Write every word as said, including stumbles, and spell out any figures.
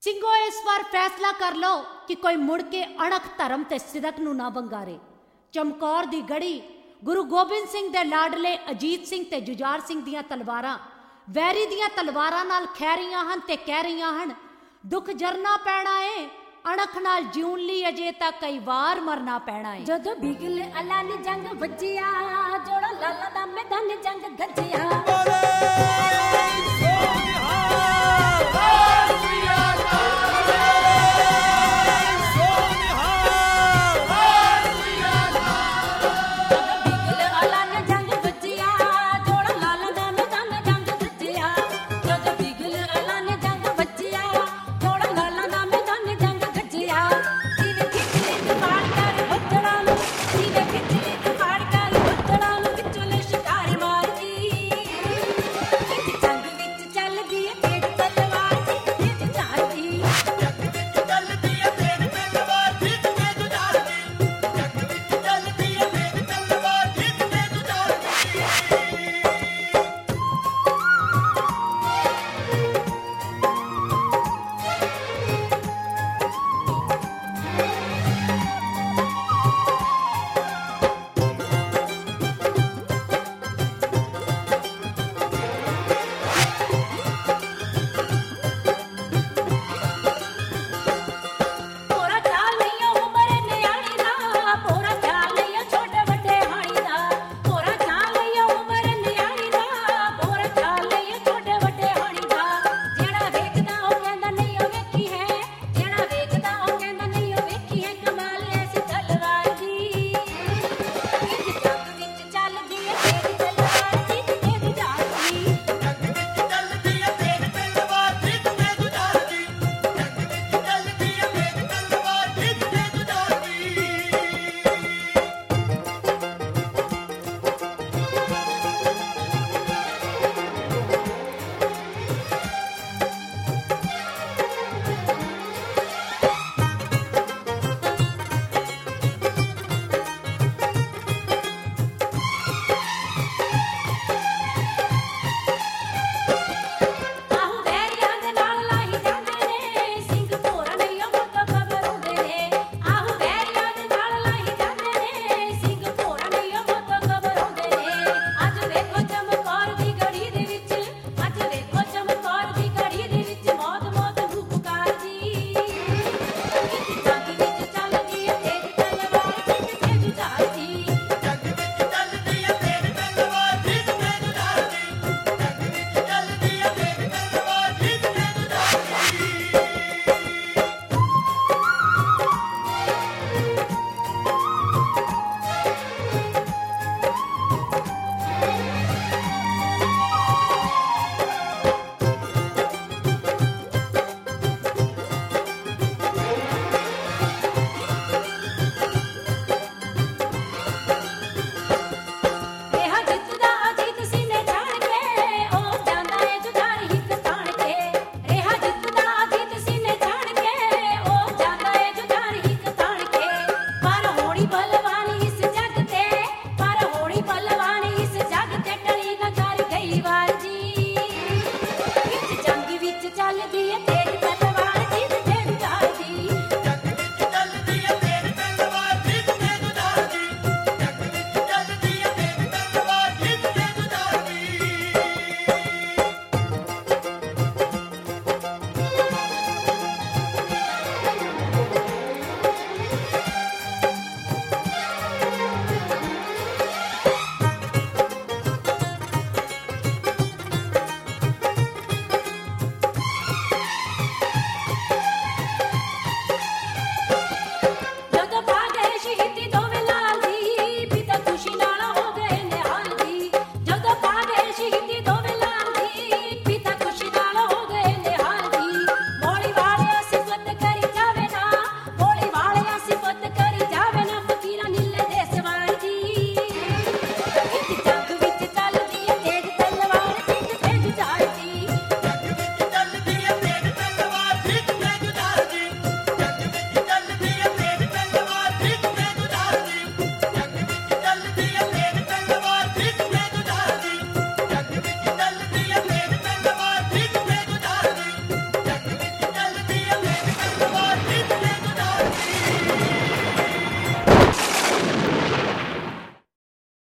ਸਿੰਘੋ ਇਸ ਵਾਰ ਫੈਸਲਾ ਕਰ ਲਓ ਕਿ ਕੋਈ ਮੁੜ ਕੇ ਅਣਖ ਧਰਮ ਤੇ ਸਿਦਕ ਨੂੰ ਨਾ ਵੰਗਾਰੇ। ਚਮਕੌਰ ਦੀ ਗੜੀ ਗੁਰੂ ਗੋਬਿੰਦ ਸਿੰਘ ਦੇ ਲਾਡਲੇ ਅਜੀਤ ਸਿੰਘ ਤੇ ਜੁਝਾਰ ਸਿੰਘ ਦੀਆਂ ਤਲਵਾਰਾਂ ਵੈਰੀ ਦੀਆਂ ਤਲਵਾਰਾਂ ਨਾਲ ਖਹਿ ਰਹੀਆਂ ਹਨ ਤੇ ਕਹਿ ਰਹੀਆਂ ਹਨ, ਦੁੱਖ ਜਰਨਾ ਪੈਣਾ ਏ, ਅਣਖ ਨਾਲ ਜਿਉਣ ਲਈ ਅਜੇ ਤਾਂ ਕਈ ਵਾਰ ਮਰਨਾ ਪੈਣਾ ਏ। ਜਦੋਂ ਬਿਗਲ ਅਲਾ ਨੇ ਜੰਗ ਵੱਜਿਆ, ਜੋੜਾ ਲਾਲਾ ਦਾ ਮੈਦਾਨ ਜੰਗ ਗੱਜਿਆ।